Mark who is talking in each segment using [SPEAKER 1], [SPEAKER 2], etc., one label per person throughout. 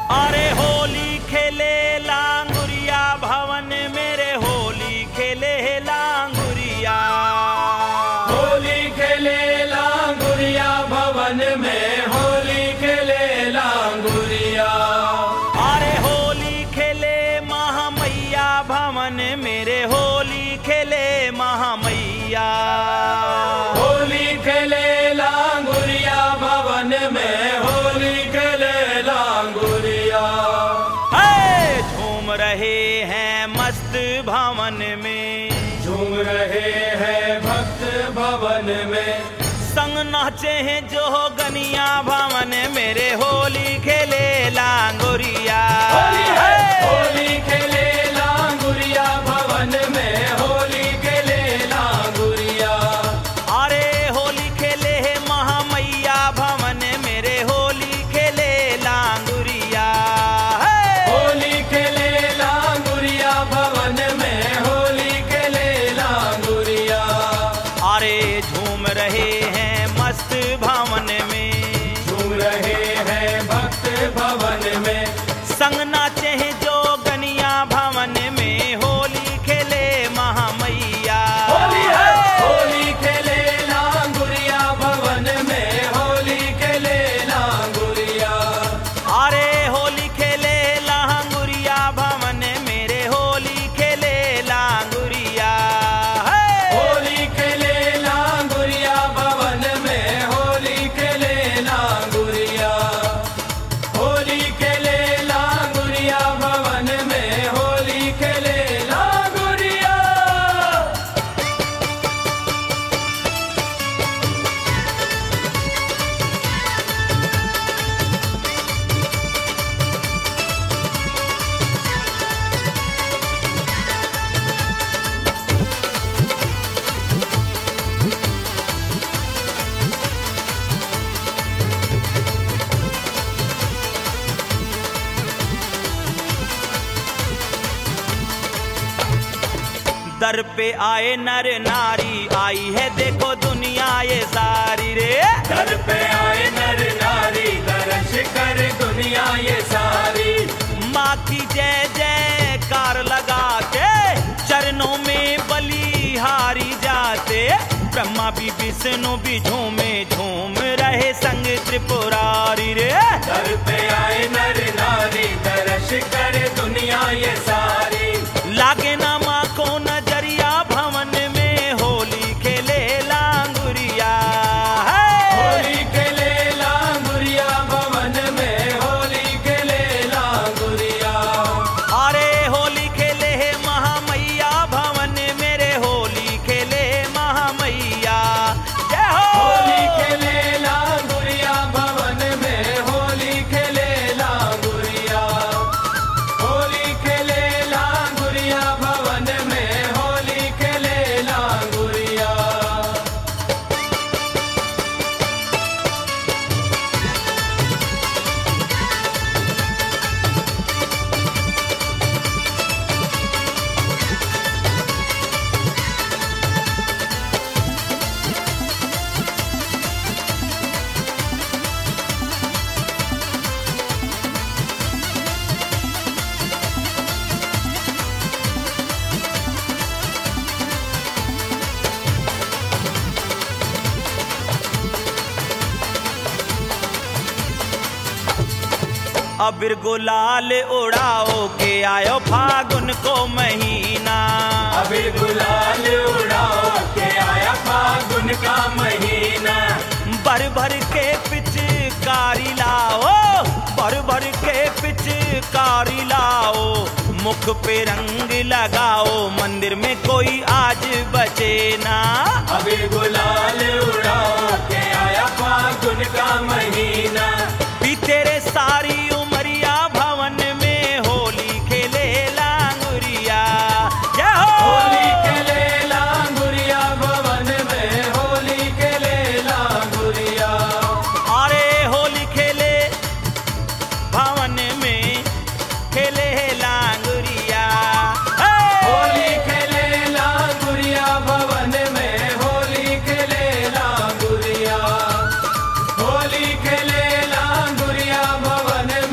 [SPEAKER 1] अरे होली खेले लांगुरिया भवन मेरे, होली खेले लांगुरिया।
[SPEAKER 2] होली खेले लांगुरिया भवन में, होली खेले लांगुरिया।
[SPEAKER 1] अरे होली खेले महामैया भवन मेरे, होली खेले महामैया।
[SPEAKER 2] होली खेले लांगुरिया भवन में, होली खेले लांगुरिया।
[SPEAKER 1] झूम रहे हैं मस्त भवन में,
[SPEAKER 2] झूम रहे हैं भक्त भवन में।
[SPEAKER 1] संग नाचे हैं जो गनिया भवन मेरे, होली खेले लांगुरिया।
[SPEAKER 2] होली है, होली खेले लांगुरिया भवन में, होली खेले लांगुरिया।
[SPEAKER 1] अरे होली खेले है महामैया भवन मेरे, होली खेले लांगुरिया।
[SPEAKER 2] होली खेले लांगुरिया भवन में, होली खेले लांगुरिया।
[SPEAKER 1] अरे झूम रहे हैं मस्त भवन में,
[SPEAKER 2] झूम रहे हैं भक्त भवन में।
[SPEAKER 1] संग नाचे हैं जो गनिया भवन में, होली खेले महामैया।
[SPEAKER 2] होली है, होली खेले लांगुरिया भवन में, होली खेले लांगुरिया।
[SPEAKER 1] अरे होली खेले लांगुरिया भवन मेरे, होली खेले लांगुरिया।
[SPEAKER 2] होली खेले लांगुरिया भवन में, होली खेले लांगुरिया। होली खेले लांगुरिया भवन में, होली खेले लांगुरिया।
[SPEAKER 1] दर पे आए नर नारी, आई है देखो दुनिया ये सारी रे।
[SPEAKER 2] दर पे आए नर नारी, दर्श कर दुनिया ये सारी।
[SPEAKER 1] माँ की जय जयकार लगा के चरणों में बलिहारी जाते, ब्रह्मा भी विष्णु भी झूमे झूम रहे संग त्रिपुरारी रे।
[SPEAKER 2] दर पे आए नर नारी, दर्श कर दुनिया ये सारी।
[SPEAKER 1] लागे ना माँ को नजरिया भवन में, होली खेले लांगुरिया।
[SPEAKER 2] होली खेले लांगुरिया भवन में, होली खेले लांगुरिया।
[SPEAKER 1] अरे होली खेले है महामैया भवन मेरे, होली खेले महामैया। जय हो।
[SPEAKER 2] होली खेले लांगुरिया भवन में, होली खेले लांगुरिया। होली खेले लांगुरिया भवन में, होली खेले लांगुरिया।
[SPEAKER 1] अबीर गुलाल उड़ाओ के आयो फागुन को महीना।
[SPEAKER 2] अबीर गुलाल उड़ाओ के आया फागुन का महीना।
[SPEAKER 1] भर भर के पिचकारी लाओ, भर भर के पिचकारी लाओ। मुख पे रंग लगाओ, मंदिर में कोई आज बचे ना।
[SPEAKER 2] अबीर गुलाल उड़ाओ के आया फागुन का महीना।
[SPEAKER 1] भी तेरे सारी उमरिया भवन में, होली खेले लांगुरिया। जय हो।
[SPEAKER 2] होली खेले लांगुरिया भवन में, होली खेले लांगुरिया।
[SPEAKER 1] अरे होली खेले भवन में, खेले लांगुरिया।
[SPEAKER 2] होली खेले लांगुरिया भवन में, होली खेले लांगुरिया। होली खेले लांगुरिया भवन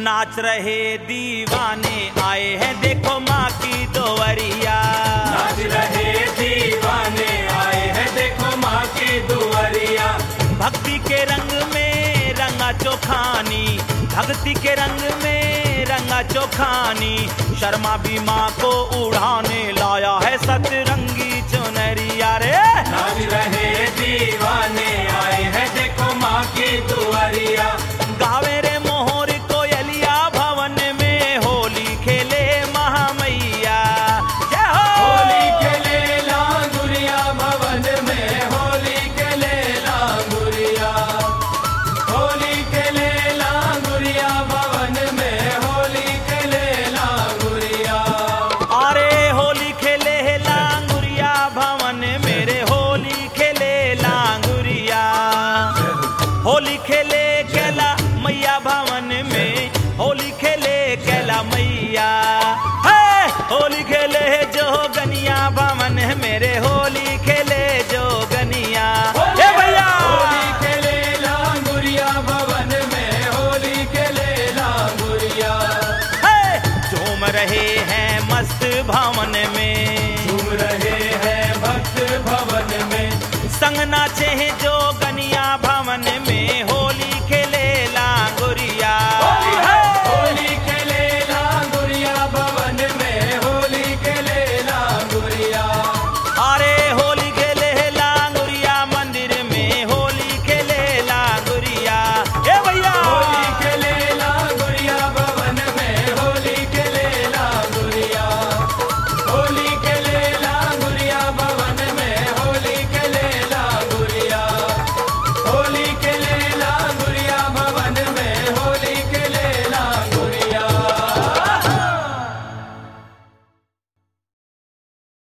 [SPEAKER 1] नाच रहे दीवाने आए हैं देखो माँ की दुआरिया।
[SPEAKER 2] नाच रहे दीवाने आए हैं देखो माँ की दुआरिया।
[SPEAKER 1] भक्ति के रंग में रंगा चोखानी, भक्ति के रंग में रंगा चोखानी, शर्मा भी माँ को उड़ाने लाया है सतरंगी चुनरिया रे।
[SPEAKER 2] नाच रहे दीवाने आए हैं देखो माँ की दुआरिया।
[SPEAKER 1] गावे रे मोहर कोयलिया भवन में होली खेले महामैया। जय हो।
[SPEAKER 2] होली खेले लांगुरिया भवन में, होली खेले लांगुरिया। होली खेले लांगुरिया भवन में, होली खेले लांगुरिया।
[SPEAKER 1] अरे होली खेले लांगुरिया भवन मेरे, होली खेले लांगुरिया। होली खेले कैला मैया भवन में, होली खेले कैला मैया। है होली खेले जोगनिया भवन मेरे, होली खेले जोगनिया। ए भैया
[SPEAKER 2] होली खेले लांगुरिया भवन में, होली खेले लांगुरिया।
[SPEAKER 1] है झूम रहे हैं मस्त भवन में,
[SPEAKER 2] झूम रहे हैं भक्त भवन में,
[SPEAKER 1] संग नाचे हैं जोगनिया भवन में।